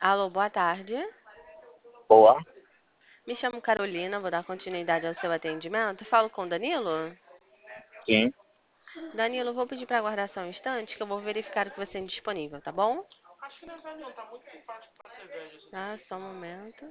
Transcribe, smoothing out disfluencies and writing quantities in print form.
Alô, boa tarde. Boa, Me chamo Carolina, vou dar continuidade ao seu atendimento. Falo com o Danilo? sim, Danilo, vou pedir para aguardar só um instante que eu vou verificar o que você tem disponível, tá bom? Tá, só um momento.